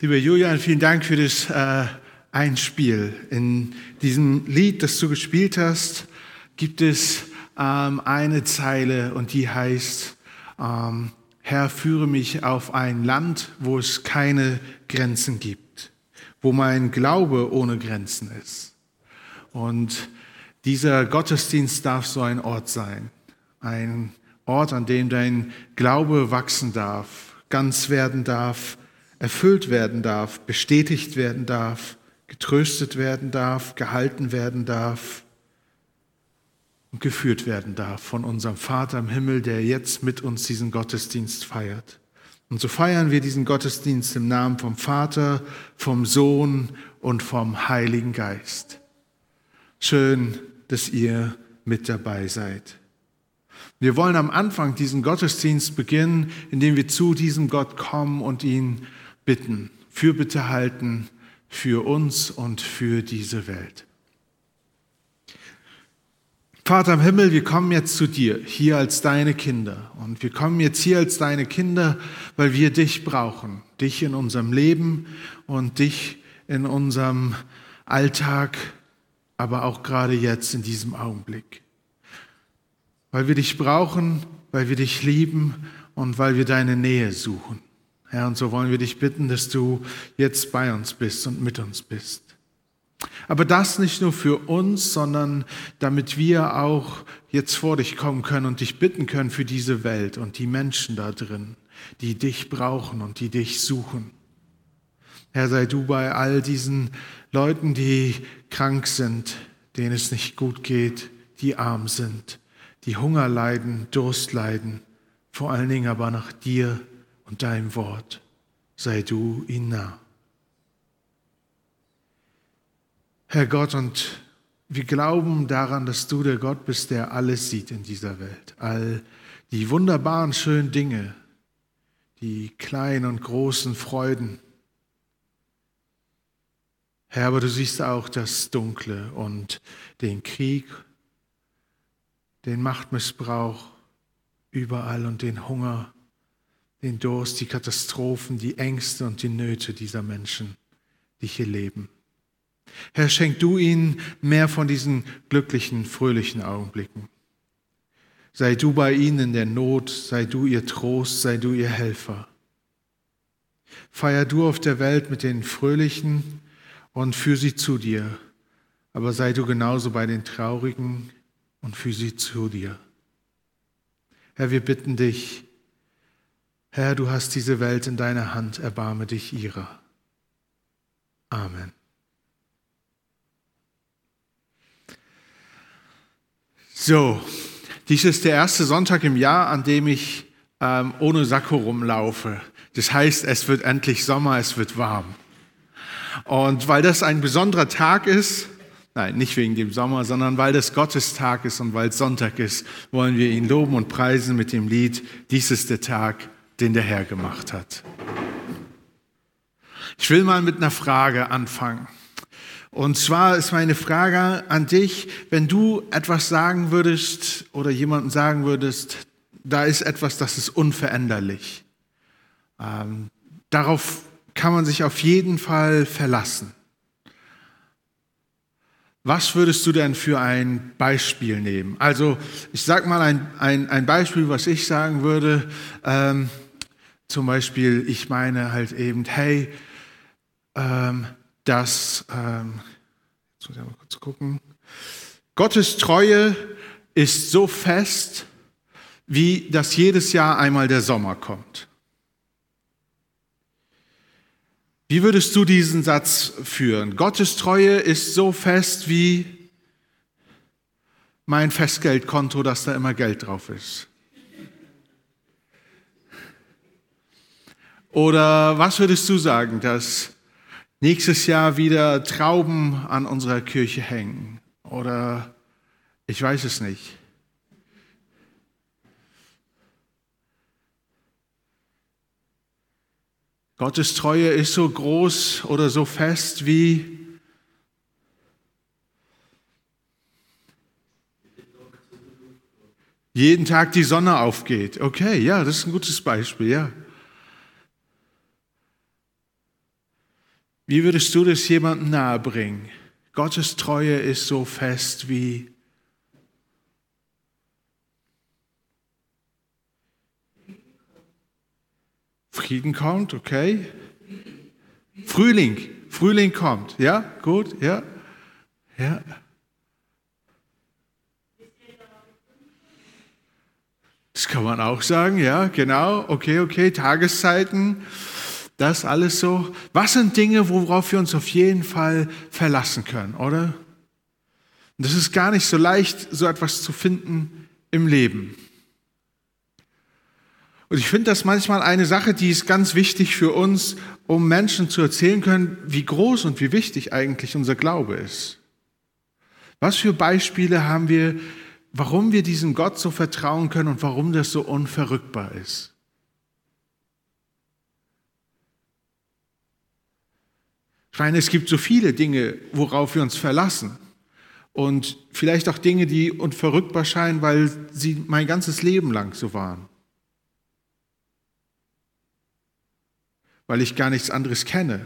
Lieber Julian, vielen Dank für das Einspiel. In diesem Lied, das du gespielt hast, gibt es eine Zeile und die heißt, Herr, führe mich auf ein Land, wo es keine Grenzen gibt, wo mein Glaube ohne Grenzen ist. Und dieser Gottesdienst darf so ein Ort sein, ein Ort, an dem dein Glaube wachsen darf, ganz werden darf, erfüllt werden darf, bestätigt werden darf, getröstet werden darf, gehalten werden darf und geführt werden darf von unserem Vater im Himmel, der jetzt mit uns diesen Gottesdienst feiert. Und so feiern wir diesen Gottesdienst im Namen vom Vater, vom Sohn und vom Heiligen Geist. Schön, dass ihr mit dabei seid. Wir wollen am Anfang diesen Gottesdienst beginnen, indem wir zu diesem Gott kommen und ihn bitten, Fürbitte halten für uns und für diese Welt. Vater im Himmel, wir kommen jetzt zu dir, hier als deine Kinder. Und wir kommen jetzt hier als deine Kinder, weil wir dich brauchen. Dich in unserem Leben und dich in unserem Alltag, aber auch gerade jetzt in diesem Augenblick. Weil wir dich brauchen, weil wir dich lieben und weil wir deine Nähe suchen. Herr, und so wollen wir dich bitten, dass du jetzt bei uns bist und mit uns bist. Aber das nicht nur für uns, sondern damit wir auch jetzt vor dich kommen können und dich bitten können für diese Welt und die Menschen da drin, die dich brauchen und die dich suchen. Herr, sei du bei all diesen Leuten, die krank sind, denen es nicht gut geht, die arm sind, die Hunger leiden, Durst leiden, vor allen Dingen aber nach dir und deinem Wort. Sei du ihnen nah. Herr Gott, und wir glauben daran, dass du der Gott bist, der alles sieht in dieser Welt. All die wunderbaren, schönen Dinge, die kleinen und großen Freuden. Herr, aber du siehst auch das Dunkle und den Krieg, den Machtmissbrauch überall und den Hunger, den Durst, die Katastrophen, die Ängste und die Nöte dieser Menschen, die hier leben. Herr, schenk du ihnen mehr von diesen glücklichen, fröhlichen Augenblicken. Sei du bei ihnen in der Not, sei du ihr Trost, sei du ihr Helfer. Feier du auf der Welt mit den Fröhlichen und führ sie zu dir, aber sei du genauso bei den Traurigen und führ sie zu dir. Herr, wir bitten dich, Herr, du hast diese Welt in deiner Hand, erbarme dich ihrer. Amen. So, dies ist der erste Sonntag im Jahr, an dem ich ohne Sakko rumlaufe. Das heißt, es wird endlich Sommer, es wird warm. Und weil das ein besonderer Tag ist, nein, nicht wegen dem Sommer, sondern weil das Gottestag ist und weil es Sonntag ist, wollen wir ihn loben und preisen mit dem Lied, dies ist der Tag, den der Herr gemacht hat. Ich will mal mit einer Frage anfangen. Und zwar ist meine Frage an dich, wenn du etwas sagen würdest oder jemandem sagen würdest, da ist etwas, das ist unveränderlich. Darauf kann man sich auf jeden Fall verlassen. Was würdest du denn für ein Beispiel nehmen? Also ich sage mal ein Beispiel, was ich sagen würde. Zum Beispiel, ich meine halt eben, hey, jetzt muss ich mal kurz gucken. Gottes Treue ist so fest, wie dass jedes Jahr einmal der Sommer kommt. Wie würdest du diesen Satz führen? Gottes Treue ist so fest wie mein Festgeldkonto, dass da immer Geld drauf ist. Oder was würdest du sagen, dass nächstes Jahr wieder Trauben an unserer Kirche hängen? Oder ich weiß es nicht. Gottes Treue ist so groß oder so fest wie jeden Tag die Sonne aufgeht. Okay, ja, das ist ein gutes Beispiel, ja. Wie würdest du das jemandem nahebringen? Gottes Treue ist so fest wie Frieden kommt, okay. Frühling kommt, ja, gut, ja. Das kann man auch sagen, ja, genau, okay, Tageszeiten, das alles so. Was sind Dinge, worauf wir uns auf jeden Fall verlassen können, oder? Und das ist gar nicht so leicht, so etwas zu finden im Leben. Und ich finde das manchmal eine Sache, die ist ganz wichtig für uns, um Menschen zu erzählen können, wie groß und wie wichtig eigentlich unser Glaube ist. Was für Beispiele haben wir, warum wir diesem Gott so vertrauen können und warum das so unverrückbar ist? Ich meine, es gibt so viele Dinge, worauf wir uns verlassen. Und vielleicht auch Dinge, die unverrückbar scheinen, weil sie mein ganzes Leben lang so waren. Weil ich gar nichts anderes kenne.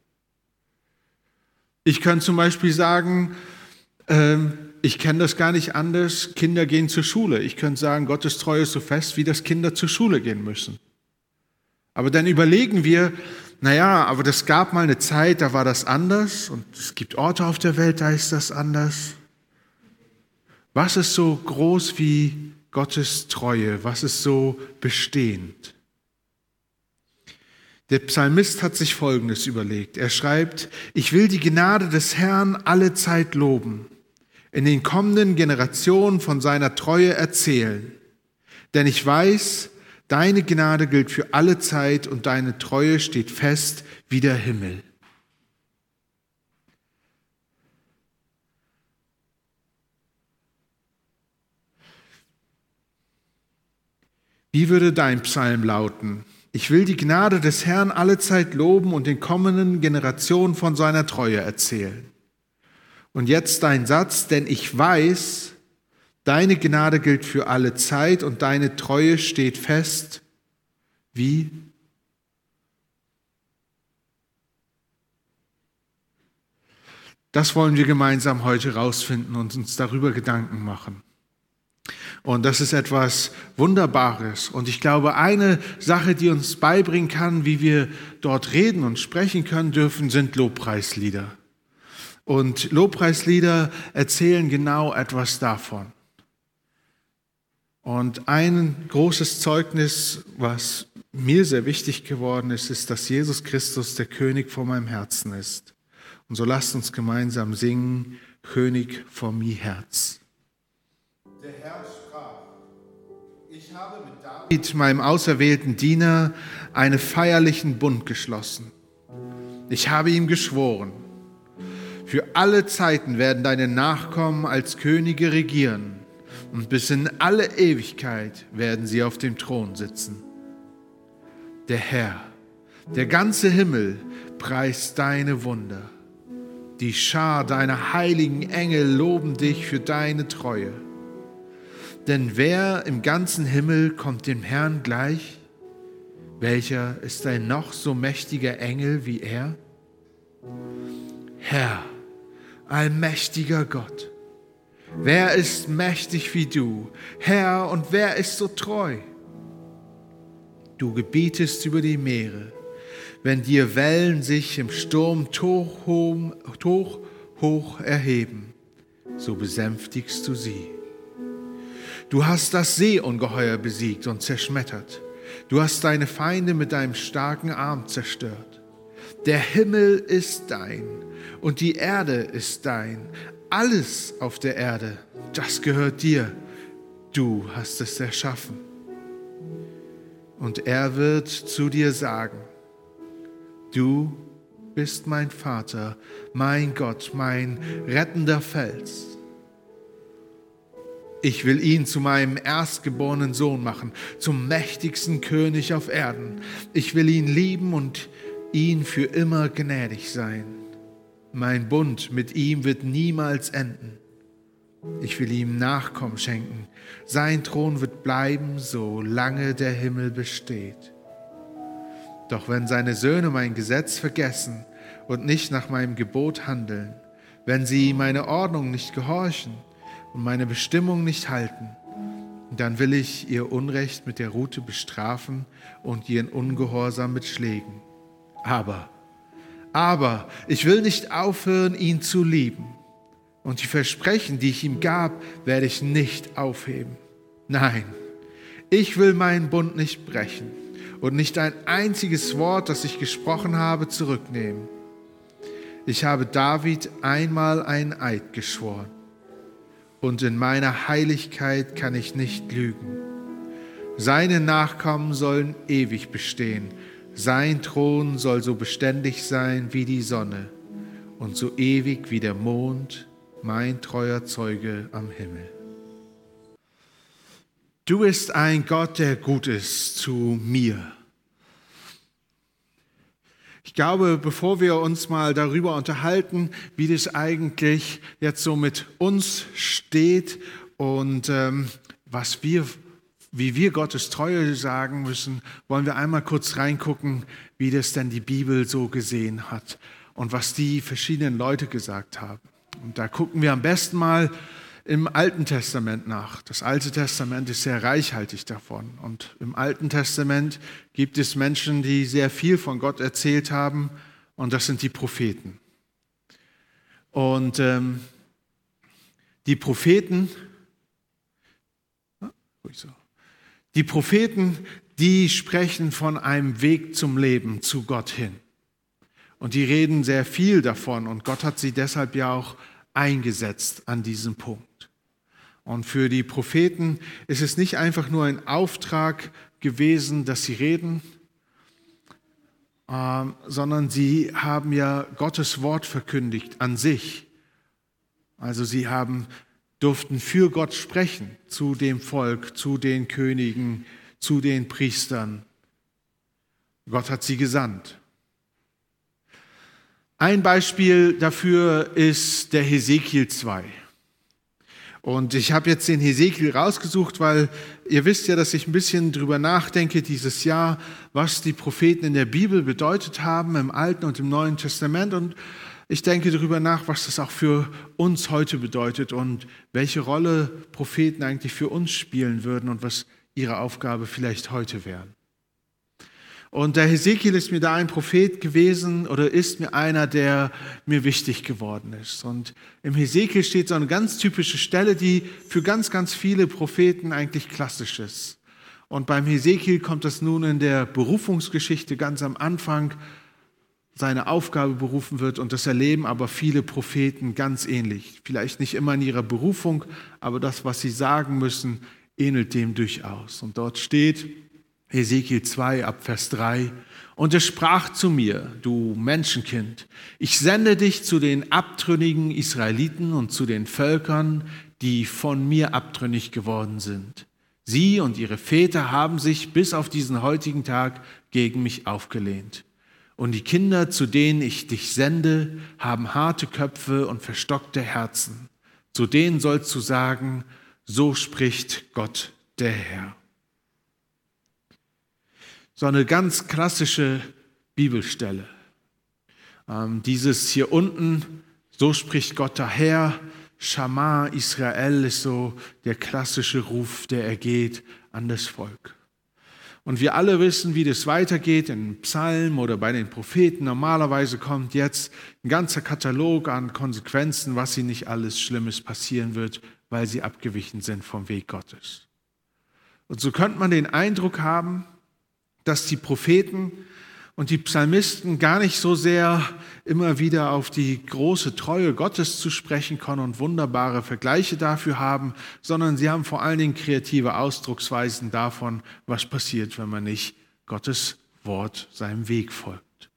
Ich kann zum Beispiel sagen, ich kenne das gar nicht anders, Kinder gehen zur Schule. Ich könnte sagen, Gottes Treue ist so fest, wie dass Kinder zur Schule gehen müssen. Aber dann überlegen wir, naja, aber das gab mal eine Zeit, da war das anders und es gibt Orte auf der Welt, da ist das anders. Was ist so groß wie Gottes Treue? Was ist so bestehend? Der Psalmist hat sich Folgendes überlegt. Er schreibt, ich will die Gnade des Herrn alle Zeit loben, in den kommenden Generationen von seiner Treue erzählen. Denn ich weiß, deine Gnade gilt für alle Zeit und deine Treue steht fest wie der Himmel. Wie würde dein Psalm lauten? Ich will die Gnade des Herrn alle Zeit loben und den kommenden Generationen von seiner Treue erzählen. Und jetzt dein Satz, denn ich weiß, deine Gnade gilt für alle Zeit und deine Treue steht fest. Wie? Das wollen wir gemeinsam heute rausfinden und uns darüber Gedanken machen. Und das ist etwas Wunderbares. Und ich glaube, eine Sache, die uns beibringen kann, wie wir dort reden und sprechen können dürfen, sind Lobpreislieder. Und Lobpreislieder erzählen genau etwas davon. Und ein großes Zeugnis, was mir sehr wichtig geworden ist, ist, dass Jesus Christus der König vor meinem Herzen ist. Und so lasst uns gemeinsam singen, König vor mir Herz. Der Herr sprach, ich habe mit David, meinem auserwählten Diener, einen feierlichen Bund geschlossen. Ich habe ihm geschworen, für alle Zeiten werden deine Nachkommen als Könige regieren und bis in alle Ewigkeit werden sie auf dem Thron sitzen. Der Herr, der ganze Himmel preist deine Wunder. Die Schar deiner heiligen Engel loben dich für deine Treue. Denn wer im ganzen Himmel kommt dem Herrn gleich? Welcher ist ein noch so mächtiger Engel wie er? Herr, allmächtiger Gott, wer ist mächtig wie du? Herr, und wer ist so treu? Du gebietest über die Meere, wenn dir Wellen sich im Sturm hoch erheben, so besänftigst du sie. Du hast das Seeungeheuer besiegt und zerschmettert. Du hast deine Feinde mit deinem starken Arm zerstört. Der Himmel ist dein und die Erde ist dein. Alles auf der Erde, das gehört dir. Du hast es erschaffen. Und er wird zu dir sagen, du bist mein Vater, mein Gott, mein rettender Fels. Ich will ihn zu meinem erstgeborenen Sohn machen, zum mächtigsten König auf Erden. Ich will ihn lieben und ihn für immer gnädig sein. Mein Bund mit ihm wird niemals enden. Ich will ihm Nachkommen schenken. Sein Thron wird bleiben, solange der Himmel besteht. Doch wenn seine Söhne mein Gesetz vergessen und nicht nach meinem Gebot handeln, wenn sie meine Ordnung nicht gehorchen und meine Bestimmung nicht halten, dann will ich ihr Unrecht mit der Rute bestrafen und ihren Ungehorsam mit Schlägen. Aber ich will nicht aufhören, ihn zu lieben. Und die Versprechen, die ich ihm gab, werde ich nicht aufheben. Nein, ich will meinen Bund nicht brechen und nicht ein einziges Wort, das ich gesprochen habe, zurücknehmen. Ich habe David einmal einen Eid geschworen und in meiner Heiligkeit kann ich nicht lügen. Seine Nachkommen sollen ewig bestehen. Sein Thron soll so beständig sein wie die Sonne und so ewig wie der Mond, mein treuer Zeuge am Himmel. Du bist ein Gott, der gut ist zu mir. Ich glaube, bevor wir uns mal darüber unterhalten, wie das eigentlich jetzt so mit uns steht und wie wir Gottes Treue sagen müssen, wollen wir einmal kurz reingucken, wie das denn die Bibel so gesehen hat und was die verschiedenen Leute gesagt haben. Und da gucken wir am besten mal im Alten Testament nach. Das Alte Testament ist sehr reichhaltig davon. Und im Alten Testament gibt es Menschen, die sehr viel von Gott erzählt haben. Und das sind die Propheten. Und die Propheten, die sprechen von einem Weg zum Leben, zu Gott hin. Und die reden sehr viel davon. Und Gott hat sie deshalb ja auch eingesetzt an diesem Punkt. Und für die Propheten ist es nicht einfach nur ein Auftrag gewesen, dass sie reden, sondern sie haben ja Gottes Wort verkündigt an sich. Also sie durften für Gott sprechen, zu dem Volk, zu den Königen, zu den Priestern. Gott hat sie gesandt. Ein Beispiel dafür ist der Hesekiel 2. Und ich habe jetzt den Hesekiel rausgesucht, weil ihr wisst ja, dass ich ein bisschen drüber nachdenke dieses Jahr, was die Propheten in der Bibel bedeutet haben, im Alten und im Neuen Testament. Und ich denke darüber nach, was das auch für uns heute bedeutet und welche Rolle Propheten eigentlich für uns spielen würden und was ihre Aufgabe vielleicht heute wäre. Und der Hesekiel ist mir da ein Prophet gewesen oder ist mir einer, der mir wichtig geworden ist. Und im Hesekiel steht so eine ganz typische Stelle, die für ganz, ganz viele Propheten eigentlich klassisch ist. Und beim Hesekiel kommt das nun in der Berufungsgeschichte ganz am Anfang, seine Aufgabe berufen wird. Und das erleben aber viele Propheten ganz ähnlich. Vielleicht nicht immer in ihrer Berufung, aber das, was sie sagen müssen, ähnelt dem durchaus. Und dort steht Hesekiel 2 ab Vers 3. Und er sprach zu mir, du Menschenkind, ich sende dich zu den abtrünnigen Israeliten und zu den Völkern, die von mir abtrünnig geworden sind. Sie und ihre Väter haben sich bis auf diesen heutigen Tag gegen mich aufgelehnt. Und die Kinder, zu denen ich dich sende, haben harte Köpfe und verstockte Herzen. Zu denen sollst du sagen, so spricht Gott der Herr. So eine ganz klassische Bibelstelle. Dieses hier unten, so spricht Gott der Herr, Shama Israel ist so der klassische Ruf, der ergeht an das Volk. Und wir alle wissen, wie das weitergeht in Psalmen oder bei den Propheten. Normalerweise kommt jetzt ein ganzer Katalog an Konsequenzen, was ihnen nicht alles Schlimmes passieren wird, weil sie abgewichen sind vom Weg Gottes. Und so könnte man den Eindruck haben, dass die Propheten und die Psalmisten gar nicht so sehr immer wieder auf die große Treue Gottes zu sprechen kommen und wunderbare Vergleiche dafür haben, sondern sie haben vor allen Dingen kreative Ausdrucksweisen davon, was passiert, wenn man nicht Gottes Wort seinem Weg folgt.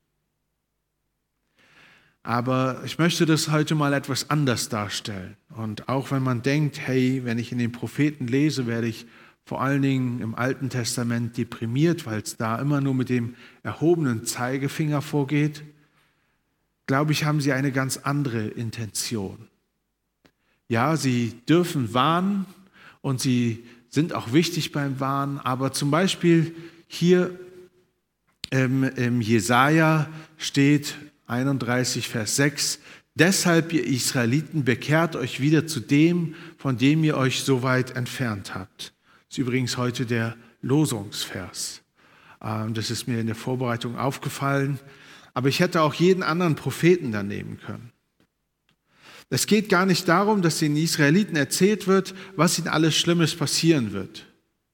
Aber ich möchte das heute mal etwas anders darstellen. Und auch wenn man denkt, hey, wenn ich in den Propheten lese, werde ich vor allen Dingen im Alten Testament deprimiert, weil es da immer nur mit dem erhobenen Zeigefinger vorgeht, glaube ich, haben sie eine ganz andere Intention. Ja, sie dürfen warnen und sie sind auch wichtig beim Warnen, aber zum Beispiel hier im Jesaja steht 31, Vers 6. Deshalb, ihr Israeliten, bekehrt euch wieder zu dem, von dem ihr euch so weit entfernt habt. Das ist übrigens heute der Losungsvers. Das ist mir in der Vorbereitung aufgefallen. Aber ich hätte auch jeden anderen Propheten da nehmen können. Es geht gar nicht darum, dass den Israeliten erzählt wird, was ihnen alles Schlimmes passieren wird.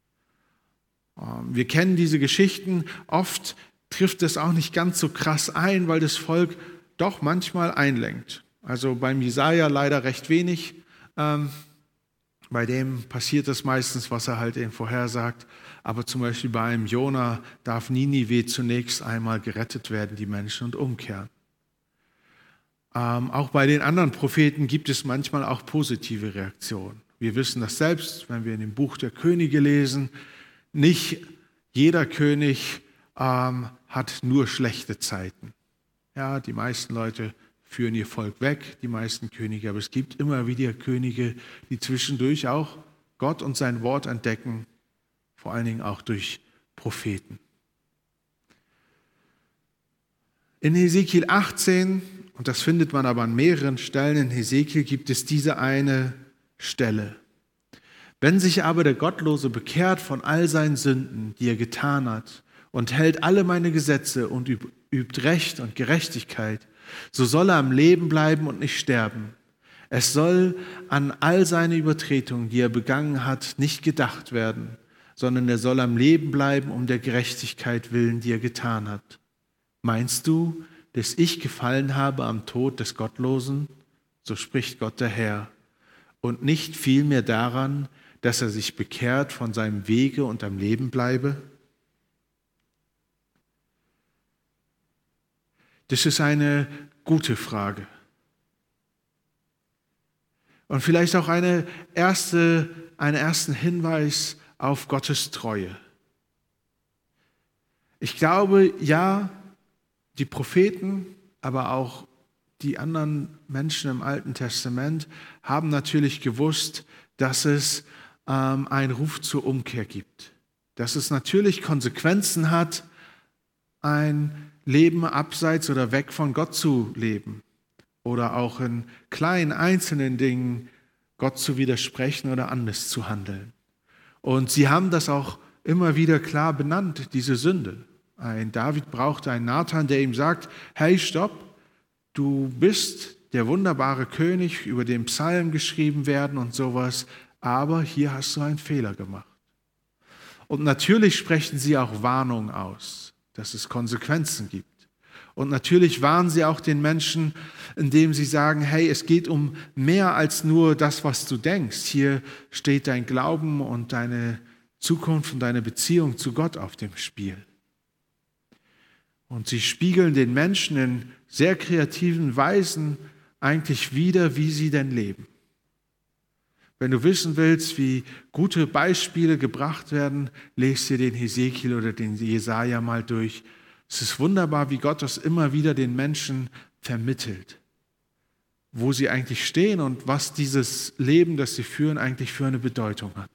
Wir kennen diese Geschichten. Oft trifft es auch nicht ganz so krass ein, weil das Volk doch manchmal einlenkt. Also beim Jesaja leider recht wenig. Bei dem passiert es meistens, was er halt eben vorhersagt. Aber zum Beispiel bei einem Jona darf Ninive zunächst einmal gerettet werden, die Menschen, und umkehren. Auch bei den anderen Propheten gibt es manchmal auch positive Reaktionen. Wir wissen das selbst, wenn wir in dem Buch der Könige lesen. Nicht jeder König hat nur schlechte Zeiten. Ja, die meisten Leute führen ihr Volk weg, die meisten Könige. Aber es gibt immer wieder Könige, die zwischendurch auch Gott und sein Wort entdecken, vor allen Dingen auch durch Propheten. In Hesekiel 18, und das findet man aber an mehreren Stellen in Hesekiel, gibt es diese eine Stelle. Wenn sich aber der Gottlose bekehrt von all seinen Sünden, die er getan hat, und hält alle meine Gesetze und übt Recht und Gerechtigkeit, so soll er am Leben bleiben und nicht sterben. Es soll an all seine Übertretungen, die er begangen hat, nicht gedacht werden, sondern er soll am Leben bleiben um der Gerechtigkeit willen, die er getan hat. Meinst du, dass ich gefallen habe am Tod des Gottlosen? So spricht Gott der Herr. Und nicht vielmehr daran, dass er sich bekehrt von seinem Wege und am Leben bleibe? Das ist eine gute Frage. Und vielleicht auch einen ersten Hinweis auf Gottes Treue. Ich glaube, ja, die Propheten, aber auch die anderen Menschen im Alten Testament haben natürlich gewusst, dass es einen Ruf zur Umkehr gibt. Dass es natürlich Konsequenzen hat, ein Leben abseits oder weg von Gott zu leben. Oder auch in kleinen, einzelnen Dingen Gott zu widersprechen oder anders zu handeln. Und sie haben das auch immer wieder klar benannt, diese Sünde. Ein David brauchte einen Nathan, der ihm sagt, hey, stopp, du bist der wunderbare König, über den Psalmen geschrieben werden und sowas, aber hier hast du einen Fehler gemacht. Und natürlich sprechen sie auch Warnung aus, dass es Konsequenzen gibt. Und natürlich warnen sie auch den Menschen, indem sie sagen, hey, es geht um mehr als nur das, was du denkst. Hier steht dein Glauben und deine Zukunft und deine Beziehung zu Gott auf dem Spiel. Und sie spiegeln den Menschen in sehr kreativen Weisen eigentlich wider, wie sie denn leben. Wenn du wissen willst, wie gute Beispiele gebracht werden, lest dir den Hesekiel oder den Jesaja mal durch. Es ist wunderbar, wie Gott das immer wieder den Menschen vermittelt, wo sie eigentlich stehen und was dieses Leben, das sie führen, eigentlich für eine Bedeutung hat.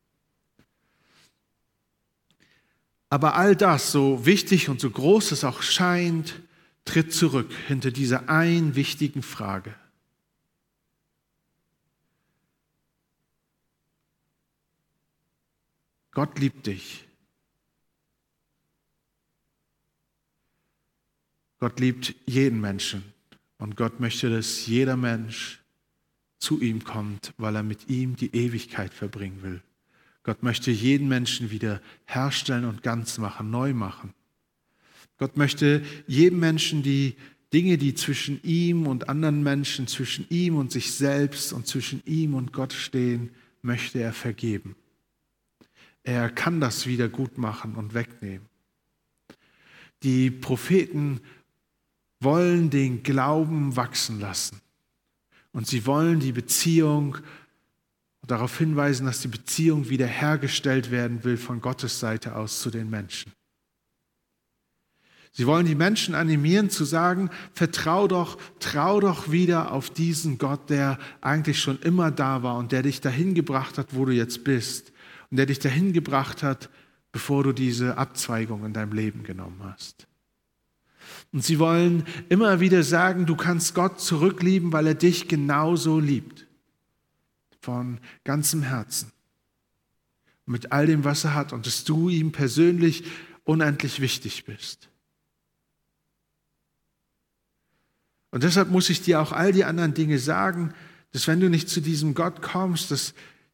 Aber all das, so wichtig und so groß es auch scheint, tritt zurück hinter dieser einen wichtigen Frage. Gott liebt dich. Gott liebt jeden Menschen und Gott möchte, dass jeder Mensch zu ihm kommt, weil er mit ihm die Ewigkeit verbringen will. Gott möchte jeden Menschen wieder herstellen und ganz machen, neu machen. Gott möchte jedem Menschen die Dinge, die zwischen ihm und anderen Menschen, zwischen ihm und sich selbst und zwischen ihm und Gott stehen, möchte er vergeben. Er kann das wieder gut machen und wegnehmen. Die Propheten wollen den Glauben wachsen lassen. Und sie wollen die Beziehung, darauf hinweisen, dass die Beziehung wiederhergestellt werden will von Gottes Seite aus zu den Menschen. Sie wollen die Menschen animieren zu sagen, trau doch wieder auf diesen Gott, der eigentlich schon immer da war und der dich dahin gebracht hat, wo du jetzt bist. Und der dich dahin gebracht hat, bevor du diese Abzweigung in deinem Leben genommen hast. Und sie wollen immer wieder sagen, du kannst Gott zurücklieben, weil er dich genauso liebt. Von ganzem Herzen. Mit all dem, was er hat. Und dass du ihm persönlich unendlich wichtig bist. Und deshalb muss ich dir auch all die anderen Dinge sagen, dass wenn du nicht zu diesem Gott kommst, dass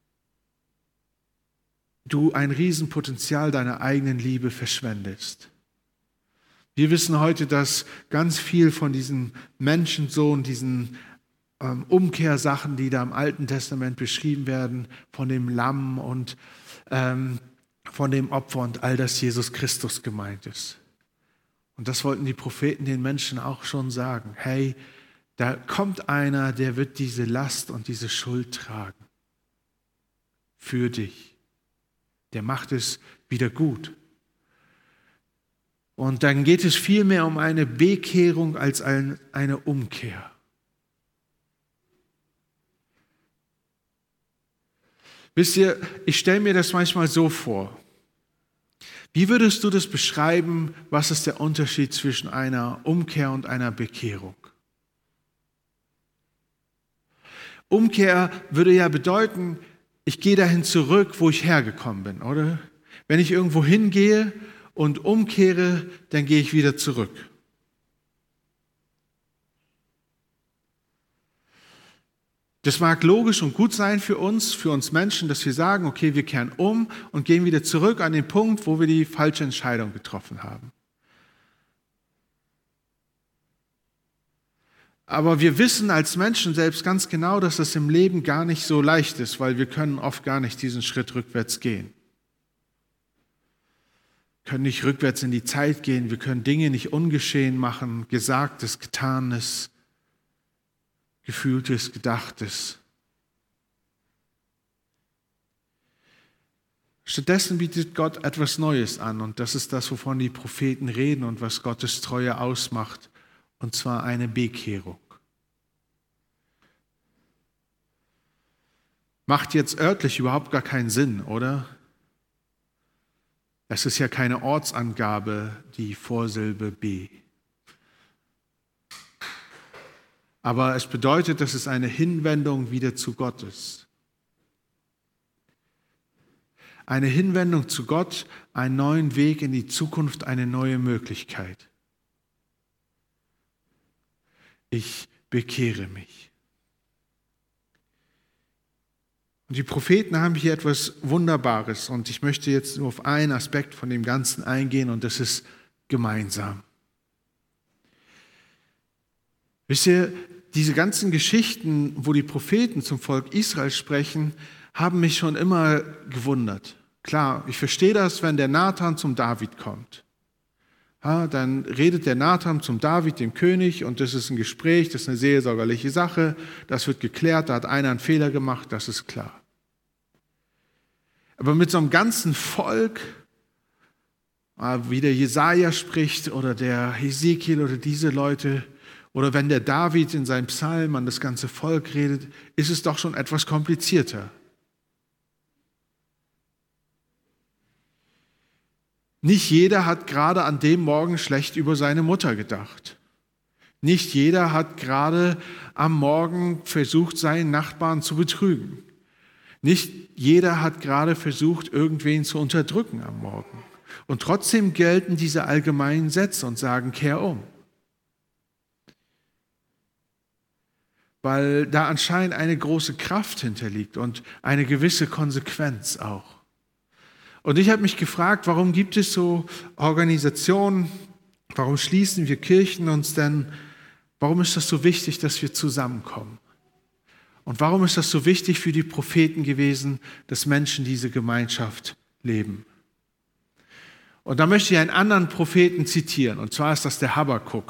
du ein Riesenpotenzial deiner eigenen Liebe verschwendest. Wir wissen heute, dass ganz viel von diesem Menschensohn, diesen Umkehrsachen, die da im Alten Testament beschrieben werden, von dem Lamm und von dem Opfer und all das Jesus Christus gemeint ist. Und das wollten die Propheten den Menschen auch schon sagen. Hey, da kommt einer, der wird diese Last und diese Schuld tragen. Für dich. Der macht es wieder gut. Und dann geht es vielmehr um eine Bekehrung als eine Umkehr. Wisst ihr, ich stelle mir das manchmal so vor. Wie würdest du das beschreiben, was ist der Unterschied zwischen einer Umkehr und einer Bekehrung? Umkehr würde ja bedeuten, ich gehe dahin zurück, wo ich hergekommen bin, oder? Wenn ich irgendwo hingehe und umkehre, dann gehe ich wieder zurück. Das mag logisch und gut sein für uns Menschen, dass wir sagen, okay, wir kehren um und gehen wieder zurück an den Punkt, wo wir die falsche Entscheidung getroffen haben. Aber wir wissen als Menschen selbst ganz genau, dass das im Leben gar nicht so leicht ist, weil wir können oft gar nicht diesen Schritt rückwärts gehen. Wir können nicht rückwärts in die Zeit gehen, wir können Dinge nicht ungeschehen machen, Gesagtes, Getanes, Gefühltes, Gedachtes. Stattdessen bietet Gott etwas Neues an und das ist das, wovon die Propheten reden und was Gottes Treue ausmacht, und zwar eine Bekehrung. Macht jetzt örtlich überhaupt gar keinen Sinn, oder? Es ist ja keine Ortsangabe, die Vorsilbe B. Aber es bedeutet, dass es eine Hinwendung wieder zu Gott ist. Eine Hinwendung zu Gott, einen neuen Weg in die Zukunft, eine neue Möglichkeit. Ich bekehre mich. Und die Propheten haben hier etwas Wunderbares und ich möchte jetzt nur auf einen Aspekt von dem Ganzen eingehen und das ist gemeinsam. Wisst ihr, diese ganzen Geschichten, wo die Propheten zum Volk Israel sprechen, haben mich schon immer gewundert. Klar, ich verstehe das, wenn der Nathan zum David kommt. Ja, dann redet der Nathan zum David, dem König, und das ist ein Gespräch, das ist eine seelsorgerliche Sache, das wird geklärt, da hat einer einen Fehler gemacht, das ist klar. Aber mit so einem ganzen Volk, wie der Jesaja spricht oder der Hesekiel oder diese Leute, oder wenn der David in seinem Psalm an das ganze Volk redet, ist es doch schon etwas komplizierter. Nicht jeder hat gerade an dem Morgen schlecht über seine Mutter gedacht. Nicht jeder hat gerade am Morgen versucht, seinen Nachbarn zu betrügen. Nicht jeder hat gerade versucht, irgendwen zu unterdrücken am Morgen. Und trotzdem gelten diese allgemeinen Sätze und sagen, kehr um. Weil da anscheinend eine große Kraft hinterliegt und eine gewisse Konsequenz auch. Und ich habe mich gefragt, warum gibt es so Organisationen, warum schließen wir Kirchen uns denn, warum ist das so wichtig, dass wir zusammenkommen? Und warum ist das so wichtig für die Propheten gewesen, dass Menschen diese Gemeinschaft leben? Und da möchte ich einen anderen Propheten zitieren, und zwar ist das der Habakuk.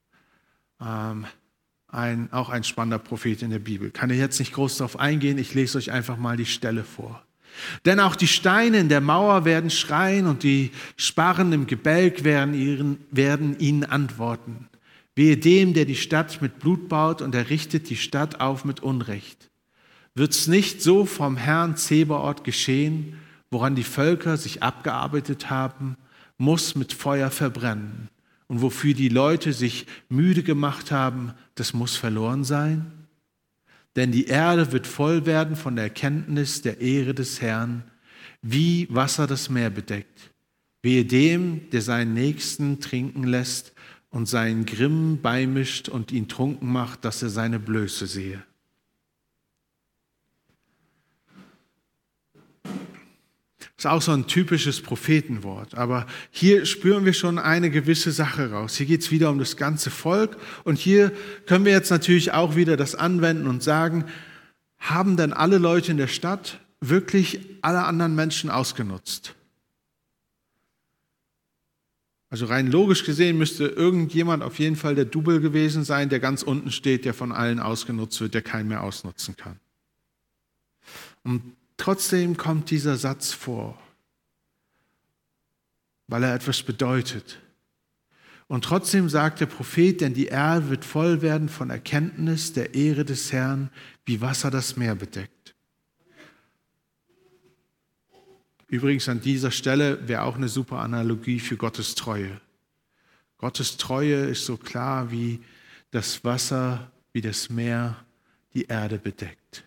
Auch ein spannender Prophet in der Bibel. Kann ich jetzt nicht groß darauf eingehen, ich lese euch einfach mal die Stelle vor. Denn auch die Steine in der Mauer werden schreien und die Sparren im Gebälk werden ihnen antworten. Wehe dem, der die Stadt mit Blut baut und errichtet die Stadt auf mit Unrecht. Wird's nicht so vom Herrn Zebaoth geschehen, woran die Völker sich abgearbeitet haben, muss mit Feuer verbrennen und wofür die Leute sich müde gemacht haben, das muss verloren sein? Denn die Erde wird voll werden von der Erkenntnis der Ehre des Herrn, wie Wasser das Meer bedeckt. Wehe dem, der seinen Nächsten trinken lässt und seinen Grimm beimischt und ihn trunken macht, dass er seine Blöße sehe. Das ist auch so ein typisches Prophetenwort. Aber hier spüren wir schon eine gewisse Sache raus. Hier geht es wieder um das ganze Volk. Und hier können wir jetzt natürlich auch wieder das anwenden und sagen, haben denn alle Leute in der Stadt wirklich alle anderen Menschen ausgenutzt? Also rein logisch gesehen müsste irgendjemand auf jeden Fall der Double gewesen sein, der ganz unten steht, der von allen ausgenutzt wird, der keinen mehr ausnutzen kann. Und trotzdem kommt dieser Satz vor, weil er etwas bedeutet. Und trotzdem sagt der Prophet, denn die Erde wird voll werden von Erkenntnis der Ehre des Herrn, wie Wasser das Meer bedeckt. Übrigens an dieser Stelle wäre auch eine super Analogie für Gottes Treue. Gottes Treue ist so klar wie das Wasser, wie das Meer die Erde bedeckt.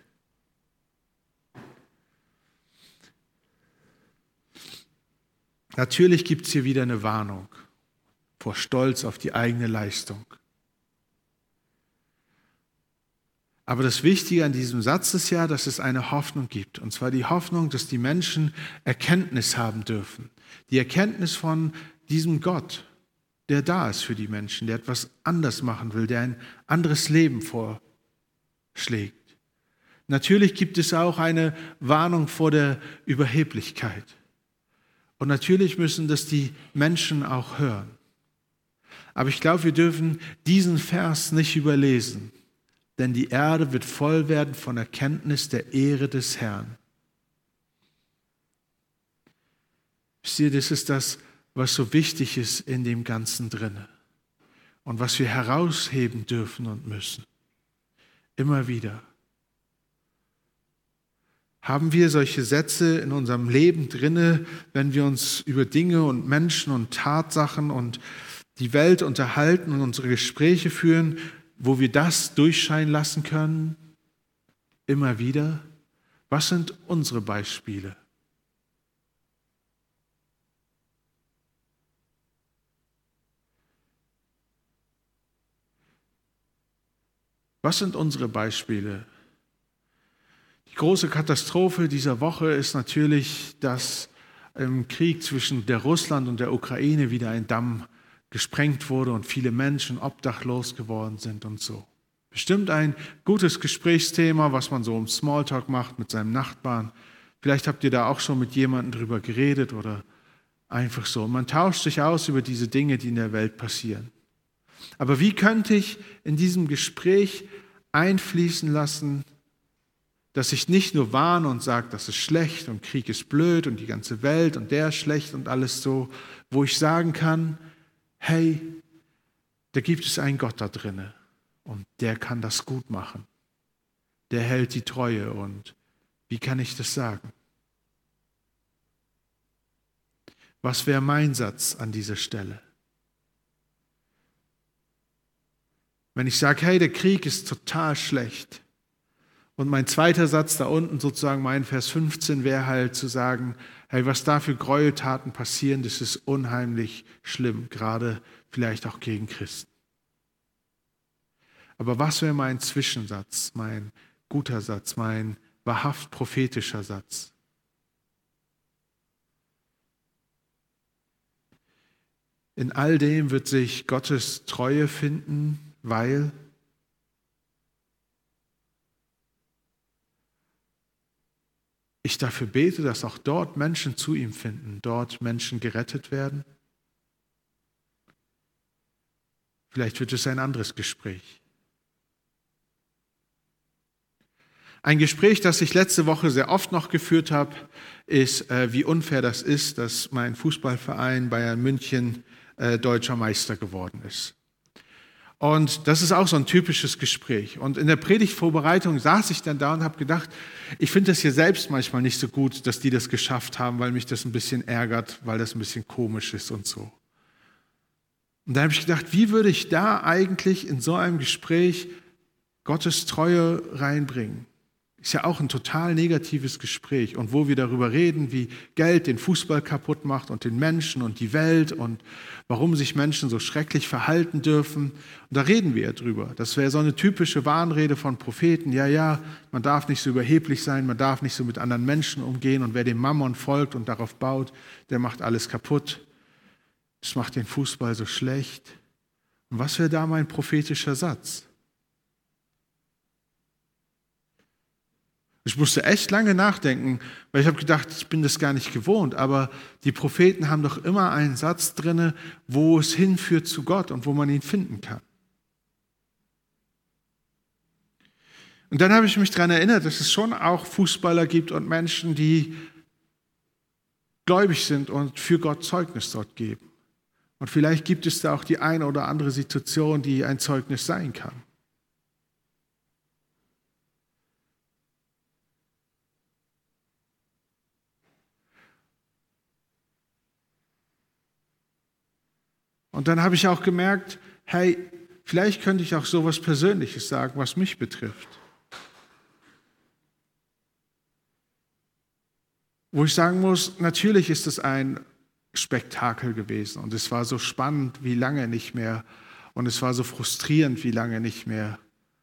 Natürlich gibt es hier wieder eine Warnung vor Stolz auf die eigene Leistung. Aber das Wichtige an diesem Satz ist ja, dass es eine Hoffnung gibt. Und zwar die Hoffnung, dass die Menschen Erkenntnis haben dürfen. Die Erkenntnis von diesem Gott, der da ist für die Menschen, der etwas anders machen will, der ein anderes Leben vorschlägt. Natürlich gibt es auch eine Warnung vor der Überheblichkeit. Und natürlich müssen das die Menschen auch hören. Aber ich glaube, wir dürfen diesen Vers nicht überlesen. Denn die Erde wird voll werden von Erkenntnis der Ehre des Herrn. Wisst ihr, das ist das, was so wichtig ist in dem Ganzen drinne. Und was wir herausheben dürfen und müssen. Immer wieder. Haben wir solche Sätze in unserem Leben drinne, wenn wir uns über Dinge und Menschen und Tatsachen und die Welt unterhalten und unsere Gespräche führen, wo wir das durchscheinen lassen können? Immer wieder. Was sind unsere Beispiele? Was sind unsere Beispiele? Die große Katastrophe dieser Woche ist natürlich, dass im Krieg zwischen der Russland und der Ukraine wieder ein Damm gesprengt wurde und viele Menschen obdachlos geworden sind und so. Bestimmt ein gutes Gesprächsthema, was man so im Smalltalk macht mit seinem Nachbarn. Vielleicht habt ihr da auch schon mit jemandem drüber geredet oder einfach so. Man tauscht sich aus über diese Dinge, die in der Welt passieren. Aber wie könnte ich in diesem Gespräch einfließen lassen, dass ich nicht nur warne und sage, das ist schlecht und Krieg ist blöd und die ganze Welt und der ist schlecht und alles so, wo ich sagen kann, hey, da gibt es einen Gott da drinne und der kann das gut machen. Der hält die Treue und wie kann ich das sagen? Was wäre mein Satz an dieser Stelle? Wenn ich sage, hey, der Krieg ist total schlecht. Und mein zweiter Satz da unten, sozusagen mein Vers 15, wäre halt zu sagen, hey, was da für Gräueltaten passieren, das ist unheimlich schlimm, gerade vielleicht auch gegen Christen. Aber was wäre mein Zwischensatz, mein guter Satz, mein wahrhaft prophetischer Satz? In all dem wird sich Gottes Treue finden, weil ich dafür bete, dass auch dort Menschen zu ihm finden, dort Menschen gerettet werden. Vielleicht wird es ein anderes Gespräch. Ein Gespräch, das ich letzte Woche sehr oft noch geführt habe, ist, wie unfair das ist, dass mein Fußballverein Bayern München deutscher Meister geworden ist. Und das ist auch so ein typisches Gespräch. Und in der Predigtvorbereitung saß ich dann da und habe gedacht, ich finde das hier selbst manchmal nicht so gut, dass die das geschafft haben, weil mich das ein bisschen ärgert, weil das ein bisschen komisch ist und so. Und da habe ich gedacht, wie würde ich da eigentlich in so einem Gespräch Gottes Treue reinbringen? Ist ja auch ein total negatives Gespräch. Und wo wir darüber reden, wie Geld den Fußball kaputt macht und den Menschen und die Welt und warum sich Menschen so schrecklich verhalten dürfen. Und da reden wir ja drüber. Das wäre so eine typische Warnrede von Propheten. Ja, man darf nicht so überheblich sein, man darf nicht so mit anderen Menschen umgehen. Und wer dem Mammon folgt und darauf baut, der macht alles kaputt. Das macht den Fußball so schlecht. Und was wäre da mein prophetischer Satz? Ich musste echt lange nachdenken, weil ich habe gedacht, ich bin das gar nicht gewohnt. Aber die Propheten haben doch immer einen Satz drin, wo es hinführt zu Gott und wo man ihn finden kann. Und dann habe ich mich daran erinnert, dass es schon auch Fußballer gibt und Menschen, die gläubig sind und für Gott Zeugnis dort geben. Und vielleicht gibt es da auch die eine oder andere Situation, die ein Zeugnis sein kann. Und dann habe ich auch gemerkt, hey, vielleicht könnte ich auch sowas Persönliches sagen, was mich betrifft. Wo ich sagen muss, natürlich ist es ein Spektakel gewesen und es war so spannend wie lange nicht mehr und es war so frustrierend wie lange nicht mehr.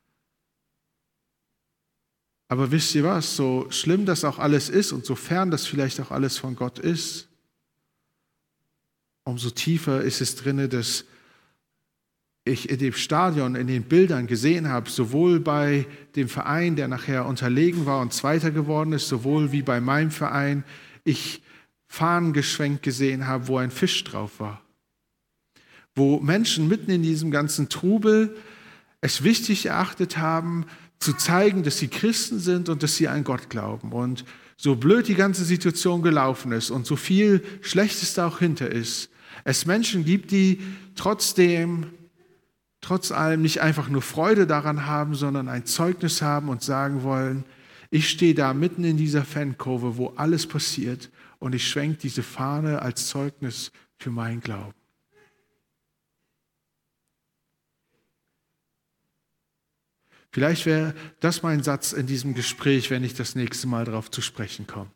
Aber wisst ihr was, so schlimm das auch alles ist und so fern das vielleicht auch alles von Gott ist, umso tiefer ist es drin, dass ich in dem Stadion, in den Bildern gesehen habe, sowohl bei dem Verein, der nachher unterlegen war und Zweiter geworden ist, sowohl wie bei meinem Verein, ich Fahnen geschwenkt gesehen habe, wo ein Fisch drauf war. Wo Menschen mitten in diesem ganzen Trubel es wichtig erachtet haben, zu zeigen, dass sie Christen sind und dass sie an Gott glauben. Und so blöd die ganze Situation gelaufen ist und so viel Schlechtes da auch hinter ist, es Menschen gibt, die trotz allem nicht einfach nur Freude daran haben, sondern ein Zeugnis haben und sagen wollen, ich stehe da mitten in dieser Fankurve, wo alles passiert und ich schwenke diese Fahne als Zeugnis für meinen Glauben. Vielleicht wäre das mein Satz in diesem Gespräch, wenn ich das nächste Mal darauf zu sprechen komme.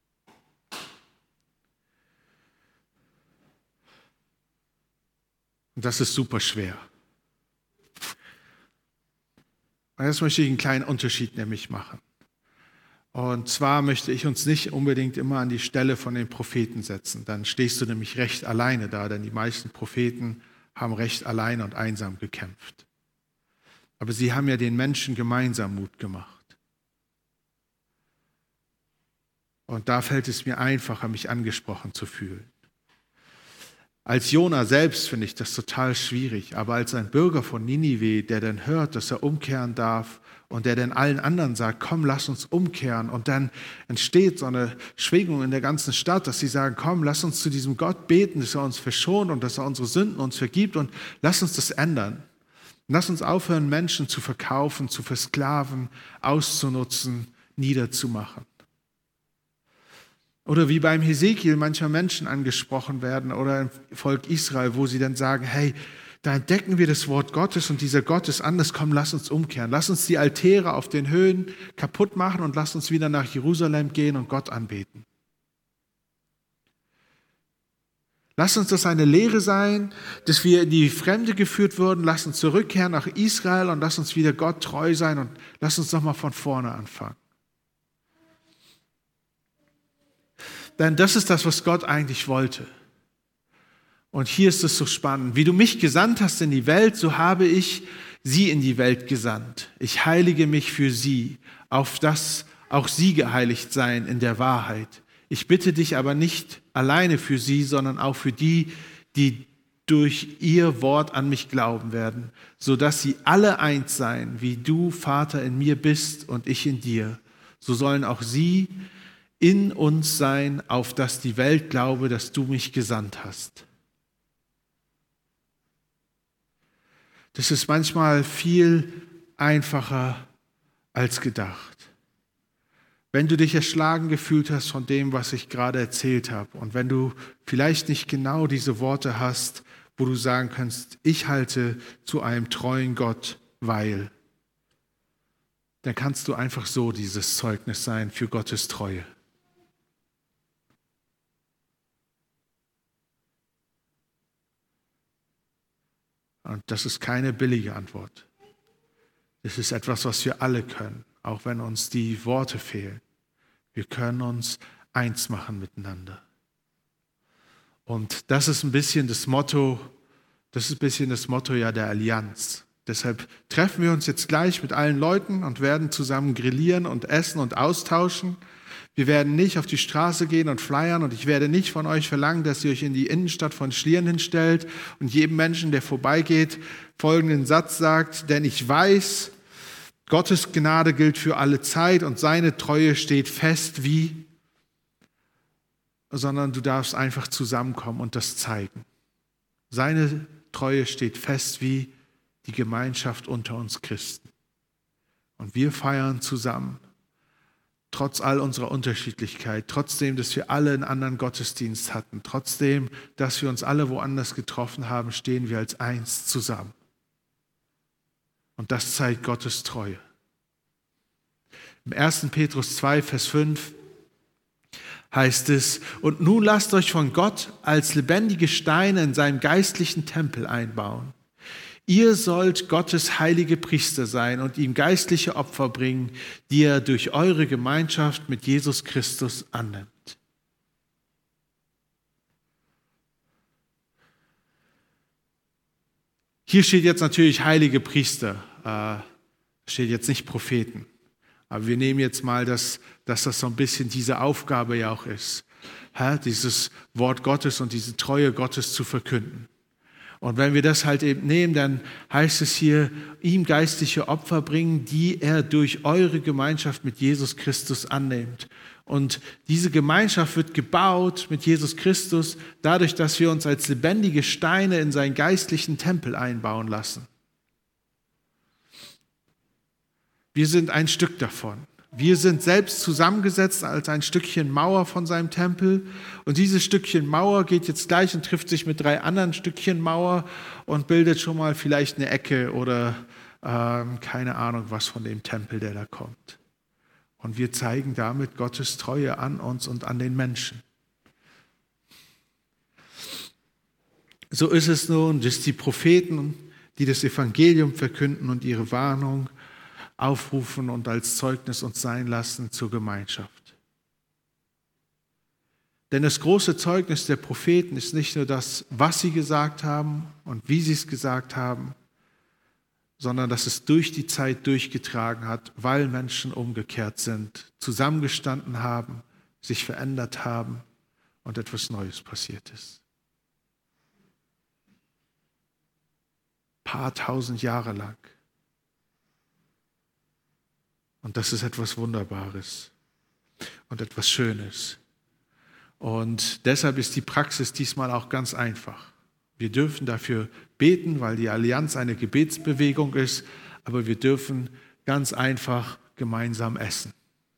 Und das ist super schwer. Und jetzt möchte ich einen kleinen Unterschied nämlich machen. Und zwar möchte ich uns nicht unbedingt immer an die Stelle von den Propheten setzen. Dann stehst du nämlich recht alleine da, denn die meisten Propheten haben recht alleine und einsam gekämpft. Aber sie haben ja den Menschen gemeinsam Mut gemacht. Und da fällt es mir einfacher, mich angesprochen zu fühlen. Als Jona selbst finde ich das total schwierig, aber als ein Bürger von Ninive, der dann hört, dass er umkehren darf und der dann allen anderen sagt, komm, lass uns umkehren, und dann entsteht so eine Schwingung in der ganzen Stadt, dass sie sagen, komm, lass uns zu diesem Gott beten, dass er uns verschont und dass er unsere Sünden uns vergibt und lass uns das ändern. Lass uns aufhören, Menschen zu verkaufen, zu versklaven, auszunutzen, niederzumachen. Oder wie beim Hesekiel mancher Menschen angesprochen werden oder im Volk Israel, wo sie dann sagen, hey, da entdecken wir das Wort Gottes und dieser Gott ist anders, komm, lass uns umkehren. Lass uns die Altäre auf den Höhen kaputt machen und lass uns wieder nach Jerusalem gehen und Gott anbeten. Lass uns das eine Lehre sein, dass wir in die Fremde geführt wurden. Lass uns zurückkehren nach Israel und lass uns wieder Gott treu sein und lass uns nochmal von vorne anfangen. Denn das ist das, was Gott eigentlich wollte. Und hier ist es so spannend. Wie du mich gesandt hast in die Welt, so habe ich sie in die Welt gesandt. Ich heilige mich für sie, auf dass auch sie geheiligt seien in der Wahrheit. Ich bitte dich aber nicht alleine für sie, sondern auch für die, die durch ihr Wort an mich glauben werden, sodass sie alle eins seien, wie du, Vater, in mir bist und ich in dir. So sollen auch sie in uns sein, auf dass die Welt glaube, dass du mich gesandt hast. Das ist manchmal viel einfacher als gedacht. Wenn du dich erschlagen gefühlt hast von dem, was ich gerade erzählt habe, und wenn du vielleicht nicht genau diese Worte hast, wo du sagen kannst, ich halte zu einem treuen Gott, weil. Dann kannst du einfach so dieses Zeugnis sein für Gottes Treue. Und das ist keine billige Antwort. Es ist etwas, was wir alle können, auch wenn uns die Worte fehlen. Wir können uns eins machen miteinander. Und das ist ein bisschen das Motto ja der Allianz. Deshalb treffen wir uns jetzt gleich mit allen Leuten und werden zusammen grillieren und essen und austauschen. Wir werden nicht auf die Straße gehen und flyern und ich werde nicht von euch verlangen, dass ihr euch in die Innenstadt von Schlieren hinstellt und jedem Menschen, der vorbeigeht, folgenden Satz sagt, denn ich weiß, Gottes Gnade gilt für alle Zeit und seine Treue steht fest wie, sondern du darfst einfach zusammenkommen und das zeigen. Seine Treue steht fest wie die Gemeinschaft unter uns Christen. Und wir feiern zusammen, trotz all unserer Unterschiedlichkeit, trotzdem, dass wir alle einen anderen Gottesdienst hatten, trotzdem, dass wir uns alle woanders getroffen haben, stehen wir als eins zusammen. Und das zeigt Gottes Treue. Im 1. Petrus 2, Vers 5 heißt es, und nun lasst euch von Gott als lebendige Steine in seinem geistlichen Tempel einbauen. Ihr sollt Gottes heilige Priester sein und ihm geistliche Opfer bringen, die er durch eure Gemeinschaft mit Jesus Christus annimmt. Hier steht jetzt natürlich heilige Priester, steht jetzt nicht Propheten. Aber wir nehmen jetzt mal, dass das so ein bisschen diese Aufgabe ja auch ist, dieses Wort Gottes und diese Treue Gottes zu verkünden. Und wenn wir das halt eben nehmen, dann heißt es hier, ihm geistliche Opfer bringen, die er durch eure Gemeinschaft mit Jesus Christus annimmt. Und diese Gemeinschaft wird gebaut mit Jesus Christus dadurch, dass wir uns als lebendige Steine in seinen geistlichen Tempel einbauen lassen. Wir sind ein Stück davon. Wir sind selbst zusammengesetzt als ein Stückchen Mauer von seinem Tempel. Und dieses Stückchen Mauer geht jetzt gleich und trifft sich mit 3 anderen Stückchen Mauer und bildet schon mal vielleicht eine Ecke oder keine Ahnung was von dem Tempel, der da kommt. Und wir zeigen damit Gottes Treue an uns und an den Menschen. So ist es nun, dass die Propheten, die das Evangelium verkünden und ihre Warnung aufrufen und als Zeugnis uns sein lassen zur Gemeinschaft. Denn das große Zeugnis der Propheten ist nicht nur das, was sie gesagt haben und wie sie es gesagt haben, sondern dass es durch die Zeit durchgetragen hat, weil Menschen umgekehrt sind, zusammengestanden haben, sich verändert haben und etwas Neues passiert ist. Ein paar tausend Jahre lang. Und das ist etwas Wunderbares und etwas Schönes. Und deshalb ist die Praxis diesmal auch ganz einfach. Wir dürfen dafür beten, weil die Allianz eine Gebetsbewegung ist, aber wir dürfen ganz einfach gemeinsam essen.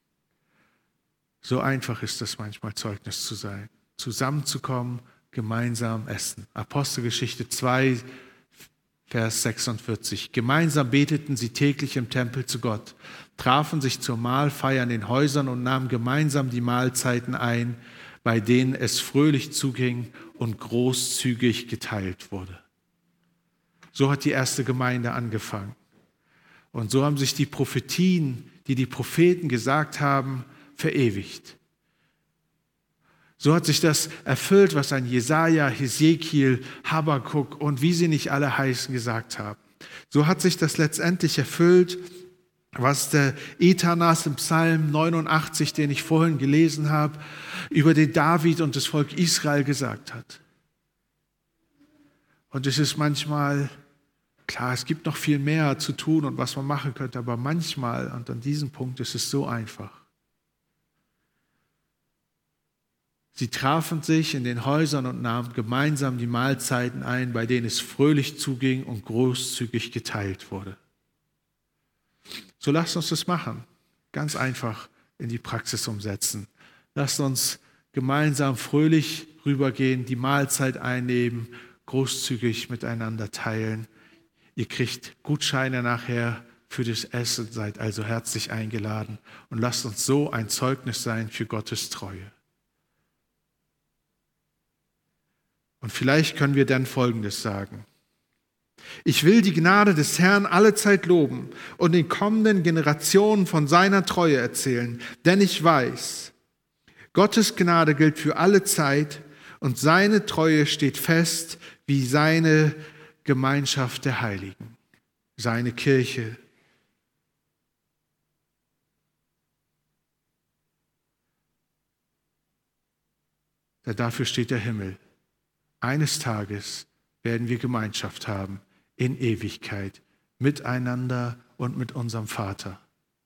So einfach ist es manchmal, Zeugnis zu sein. Zusammenzukommen, gemeinsam essen. Apostelgeschichte 2, Vers 46. Gemeinsam beteten sie täglich im Tempel zu Gott, trafen sich zur Mahlfeier in den Häusern und nahmen gemeinsam die Mahlzeiten ein, bei denen es fröhlich zuging und großzügig geteilt wurde. So hat die erste Gemeinde angefangen. Und so haben sich die Prophetien, die die Propheten gesagt haben, verewigt. So hat sich das erfüllt, was ein Jesaja, Hesekiel, Habakuk und wie sie nicht alle heißen gesagt haben. So hat sich das letztendlich erfüllt, was der Ethanas im Psalm 89, den ich vorhin gelesen habe, über den David und das Volk Israel gesagt hat. Und es ist manchmal, klar, es gibt noch viel mehr zu tun und was man machen könnte, aber manchmal, und an diesem Punkt ist es so einfach. Sie trafen sich in den Häusern und nahmen gemeinsam die Mahlzeiten ein, bei denen es fröhlich zuging und großzügig geteilt wurde. So lasst uns das machen, ganz einfach in die Praxis umsetzen. Lasst uns gemeinsam fröhlich rübergehen, die Mahlzeit einnehmen, großzügig miteinander teilen. Ihr kriegt Gutscheine nachher für das Essen, seid also herzlich eingeladen und lasst uns so ein Zeugnis sein für Gottes Treue. Und vielleicht können wir dann Folgendes sagen. Ich will die Gnade des Herrn allezeit loben und den kommenden Generationen von seiner Treue erzählen, denn ich weiß, Gottes Gnade gilt für alle Zeit und seine Treue steht fest wie seine Gemeinschaft der Heiligen, seine Kirche. Denn dafür steht der Himmel. Eines Tages werden wir Gemeinschaft haben in Ewigkeit miteinander und mit unserem Vater.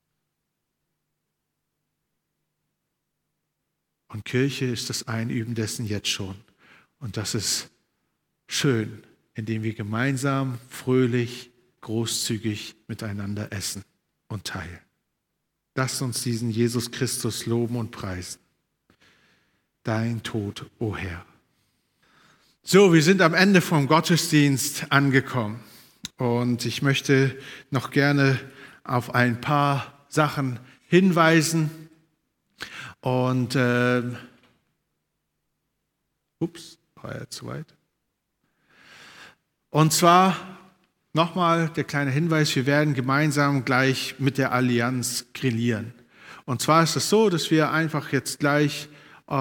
Und Kirche ist das Einüben dessen jetzt schon. Und das ist schön, indem wir gemeinsam, fröhlich, großzügig miteinander essen und teilen. Lasst uns diesen Jesus Christus loben und preisen. Dein Tod, o Herr. So, wir sind am Ende vom Gottesdienst angekommen. Und ich möchte noch gerne auf ein paar Sachen hinweisen. Und, war ja zu weit. Und zwar nochmal der kleine Hinweis, wir werden gemeinsam gleich mit der Allianz grillieren. Und zwar ist es so, dass wir einfach jetzt gleich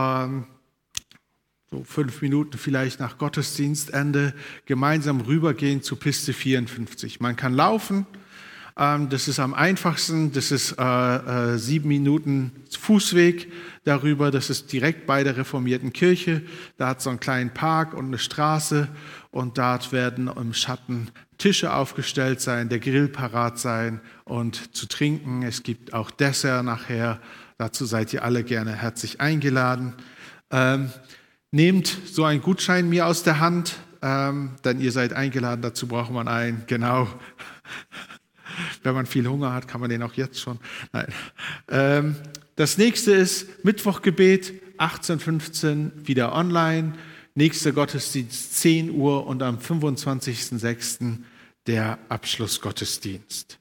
so 5 Minuten vielleicht nach Gottesdienstende gemeinsam rübergehen zu Piste 54. Man kann laufen, das ist am einfachsten, das ist 7 Minuten Fußweg darüber, das ist direkt bei der reformierten Kirche. Da hat es so einen kleinen Park und eine Straße und dort werden im Schatten Tische aufgestellt sein, der Grill parat sein und zu trinken. Es gibt auch Dessert nachher, dazu seid ihr alle gerne herzlich eingeladen. Nehmt so einen Gutschein mir aus der Hand, denn ihr seid eingeladen, dazu braucht man einen, genau. Wenn man viel Hunger hat, kann man den auch jetzt schon. Nein. Das nächste ist Mittwochgebet, 18:15 wieder online. Nächster Gottesdienst 10 Uhr und am 25.06. der Abschlussgottesdienst.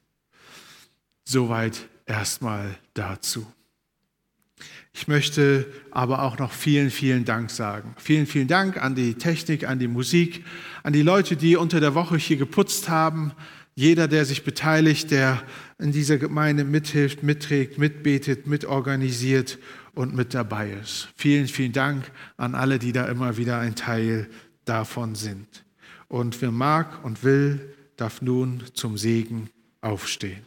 Soweit erstmal dazu. Ich möchte aber auch noch vielen, vielen Dank sagen. Vielen, vielen Dank an die Technik, an die Musik, an die Leute, die unter der Woche hier geputzt haben. Jeder, der sich beteiligt, der in dieser Gemeinde mithilft, mitträgt, mitbetet, mitorganisiert und mit dabei ist. Vielen, vielen Dank an alle, die da immer wieder ein Teil davon sind. Und wer mag und will, darf nun zum Segen aufstehen.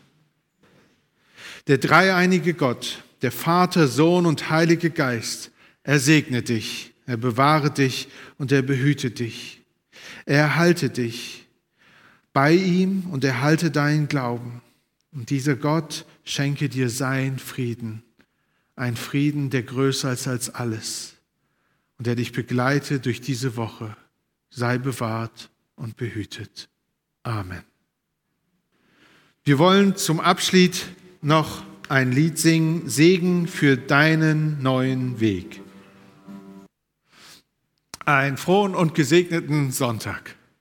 Der dreieinige Gott, der Vater, Sohn und Heilige Geist, er segne dich, er bewahre dich und er behüte dich. Er erhalte dich bei ihm und erhalte deinen Glauben. Und dieser Gott schenke dir seinen Frieden, ein Frieden, der größer ist als alles und der dich begleite durch diese Woche. Sei bewahrt und behütet. Amen. Wir wollen zum Abschied noch ein Lied singen, Segen für deinen neuen Weg. Einen frohen und gesegneten Sonntag.